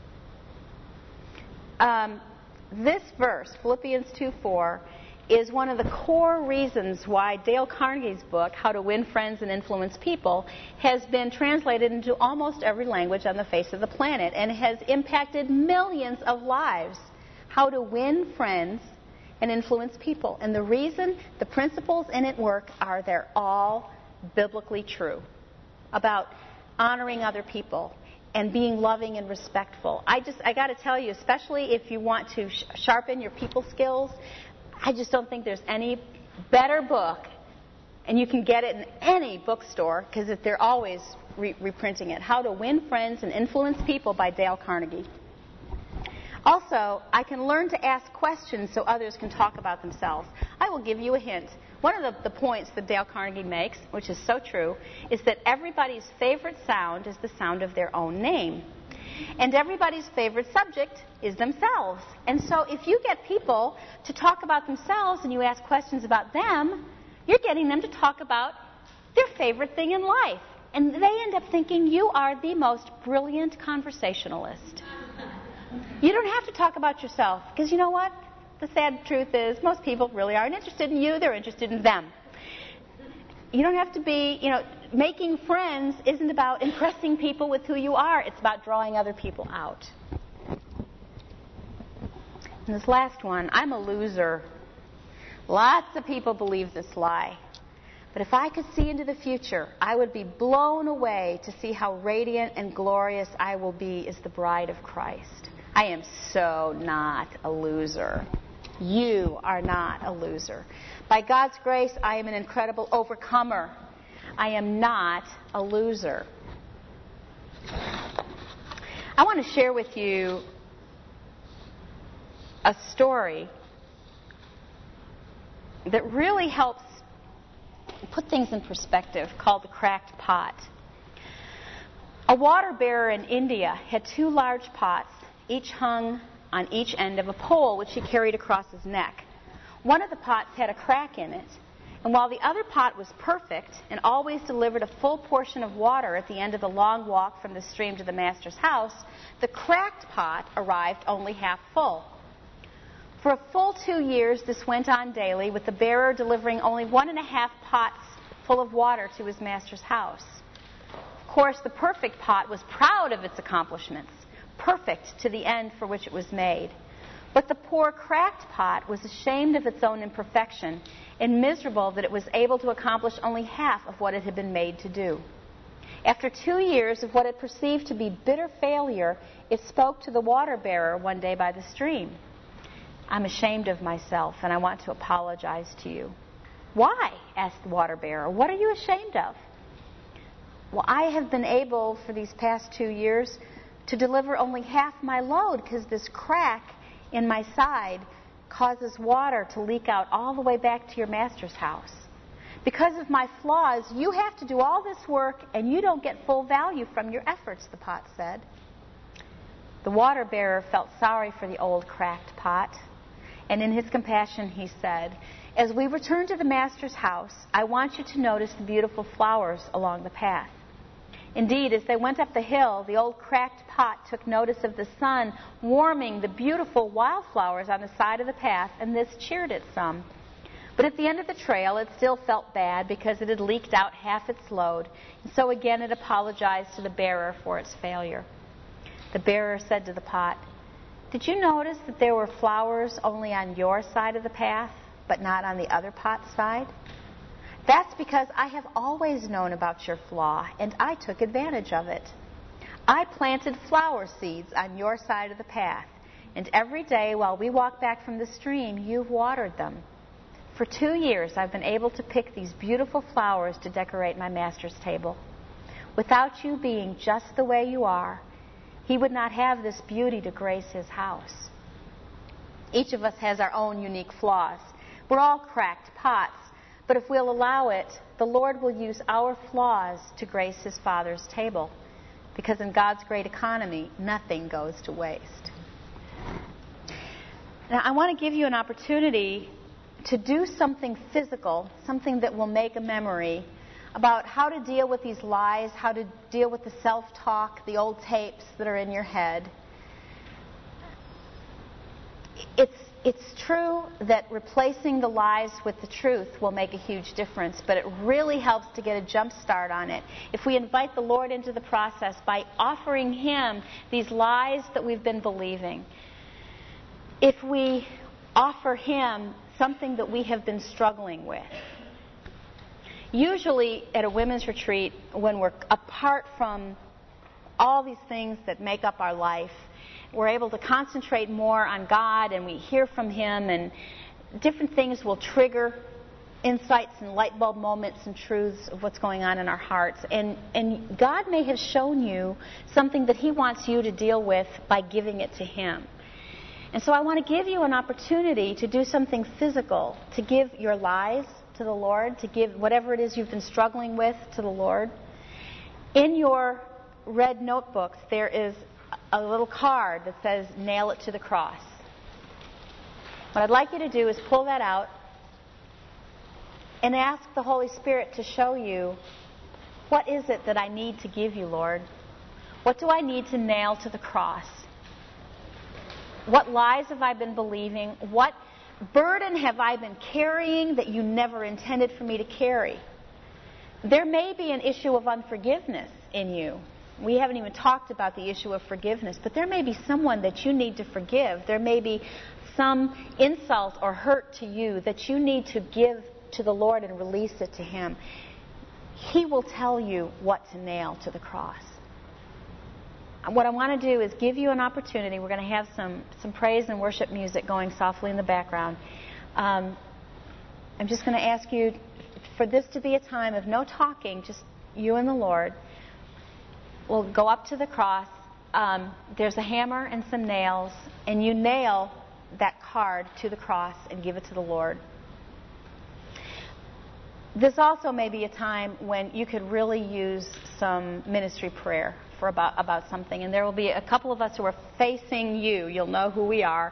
This verse, Philippians 2:4, is one of the core reasons why Dale Carnegie's book, How to Win Friends and Influence People, has been translated into almost every language on the face of the planet and has impacted millions of lives. How to win friends and influence people. And the reason the principles in it work are they're all biblically true about honoring other people and being loving and respectful. I got to tell you, especially if you want to sharpen your people skills, I just don't think there's any better book, and you can get it in any bookstore because they're always reprinting it. How to Win Friends and Influence People by Dale Carnegie. Also, I can learn to ask questions so others can talk about themselves. I will give you a hint. One of the points that Dale Carnegie makes, which is so true, is that everybody's favorite sound is the sound of their own name. And everybody's favorite subject is themselves. And so if you get people to talk about themselves and you ask questions about them, you're getting them to talk about their favorite thing in life. And they end up thinking you are the most brilliant conversationalist. You don't have to talk about yourself, because you know what? The sad truth is most people really aren't interested in you. They're interested in them. You don't have to be, making friends isn't about impressing people with who you are. It's about drawing other people out. And this last one, I'm a loser. Lots of people believe this lie. But if I could see into the future, I would be blown away to see how radiant and glorious I will be as the bride of Christ. I am so not a loser. You are not a loser. By God's grace, I am an incredible overcomer. I am not a loser. I want to share with you a story that really helps put things in perspective, called the cracked pot. A water bearer in India had two large pots, each hung on each end of a pole which he carried across his neck. One of the pots had a crack in it, and while the other pot was perfect and always delivered a full portion of water at the end of the long walk from the stream to the master's house, the cracked pot arrived only half full. For a full 2 years, this went on daily, with the bearer delivering only 1.5 pots full of water to his master's house. Of course, the perfect pot was proud of its accomplishments, perfect to the end for which it was made. But the poor cracked pot was ashamed of its own imperfection and miserable that it was able to accomplish only half of what it had been made to do. After 2 years of what it perceived to be bitter failure, it spoke to the water bearer one day by the stream. I'm ashamed of myself, and I want to apologize to you. Why? Asked the water bearer. What are you ashamed of? Well, I have been able, for these past 2 years, to deliver only half my load because this crack in my side causes water to leak out all the way back to your master's house. Because of my flaws, you have to do all this work, and you don't get full value from your efforts, the pot said. The water bearer felt sorry for the old cracked pot. And in his compassion, he said, as we return to the master's house, I want you to notice the beautiful flowers along the path. Indeed, as they went up the hill, the old cracked pot took notice of the sun warming the beautiful wildflowers on the side of the path, and this cheered it some. But at the end of the trail, it still felt bad because it had leaked out half its load, and so again it apologized to the bearer for its failure. The bearer said to the pot, did you notice that there were flowers only on your side of the path, but not on the other pot's side? That's because I have always known about your flaw, and I took advantage of it. I planted flower seeds on your side of the path, and every day while we walk back from the stream, you've watered them. For 2 years, I've been able to pick these beautiful flowers to decorate my master's table. Without you being just the way you are, he would not have this beauty to grace his house. Each of us has our own unique flaws. We're all cracked pots, but if we'll allow it, the Lord will use our flaws to grace his Father's table, because in God's great economy, nothing goes to waste. Now, I want to give you an opportunity to do something physical, something that will make a memory, about how to deal with these lies, how to deal with the self-talk, the old tapes that are in your head. It's true that replacing the lies with the truth will make a huge difference, but it really helps to get a jump start on it if we invite the Lord into the process by offering him these lies that we've been believing. If we offer him something that we have been struggling with. Usually at a women's retreat, when we're apart from all these things that make up our life, we're able to concentrate more on God, and we hear from him, and different things will trigger insights and light bulb moments and truths of what's going on in our hearts. And God may have shown you something that he wants you to deal with by giving it to him. And so I want to give you an opportunity to do something physical, to give your lies to the Lord, to give whatever it is you've been struggling with to the Lord. In your red notebooks, there is a little card that says, nail it to the cross. What I'd like you to do is pull that out and ask the Holy Spirit to show you, what is it that I need to give you, Lord? What do I need to nail to the cross? What lies have I been believing? What burden have I been carrying that you never intended for me to carry? There may be an issue of unforgiveness in you. We haven't even talked about the issue of forgiveness, but there may be someone that you need to forgive. There may be some insult or hurt to you that you need to give to the Lord and release it to Him. He will tell you what to nail to the cross. What I want to do is give you an opportunity. We're going to have some praise and worship music going softly in the background. I'm just going to ask you for this to be a time of no talking, just you and the Lord. We'll go up to the cross. There's a hammer and some nails, and you nail that card to the cross and give it to the Lord. This also may be a time when you could really use some ministry prayer for about something. And there will be a couple of us who are facing you. You'll know who we are.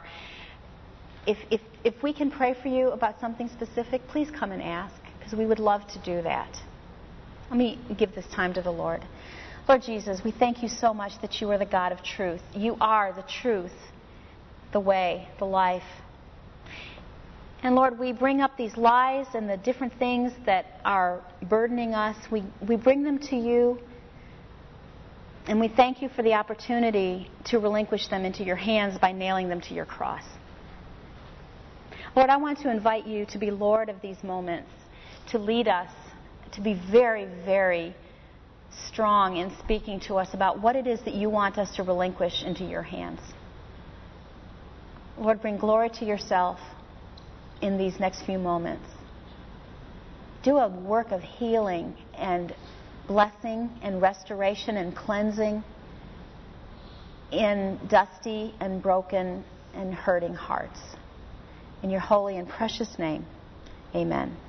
If we can pray for you about something specific, please come and ask, because we would love to do that. Let me give this time to the Lord. Lord Jesus, we thank you so much that you are the God of truth. You are the truth, the way, the life. And Lord, we bring up these lies and the different things that are burdening us. We bring them to you, and we thank you for the opportunity to relinquish them into your hands by nailing them to your cross. Lord, I want to invite you to be Lord of these moments, to lead us, to be very, very strong in speaking to us about what it is that you want us to relinquish into your hands. Lord, bring glory to yourself in these next few moments. Do a work of healing and blessing and restoration and cleansing in dusty and broken and hurting hearts. In your holy and precious name, amen.